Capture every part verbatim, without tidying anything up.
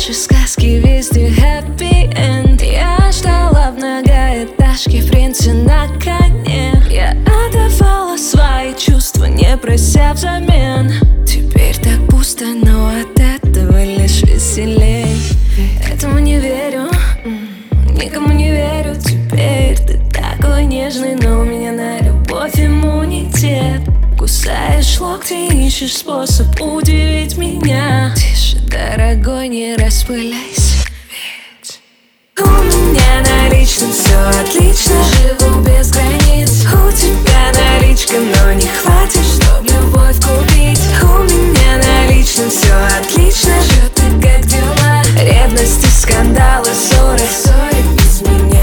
наши сказки везде happy end. Я ждала в многоэтажке, в принце на коне. Я отдавала свои чувства, не прося взамен. Теперь так пусто, но от этого лишь веселей. Этому не верю, никому не верю теперь. Ты такой нежный, но у меня на любовь иммунитет. Кусаешь локти, ищешь способ удивить меня. Тише, дорогой, не распыляйся, ведь у меня на личном все отлично. Живу без границ. У тебя наличка, но не хватит, чтоб любовь купить. У меня на личном все отлично. Что ты, как дела? Ревности, скандалы, ссоры, ссоры без меня.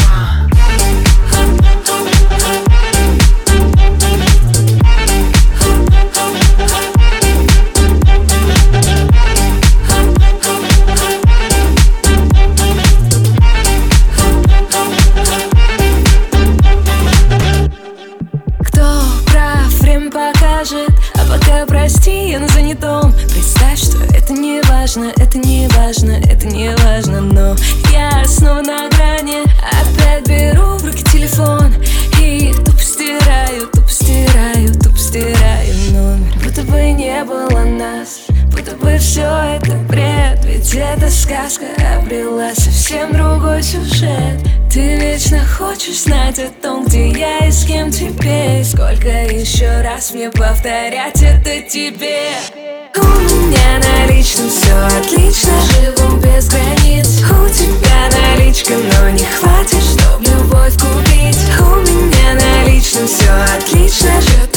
Покажет, а пока прости, я на занятом. Представь, что это не важно, это не важно, это не важно. Но я снова на грани. Опять беру в руки телефон и тупо стираю, тупо стираю, тупо стираю номер. Будто бы не было нас, будто бы все это бред. Ведь эта сказка обрела совсем другой сюжет. Ты вечно хочешь знать о том, где я и с кем теперь. Сколько еще раз мне повторять это тебе? У меня на личном все отлично. Живу без границ. У тебя наличка, но не хватит, чтоб любовь купить. У меня на личном все отлично.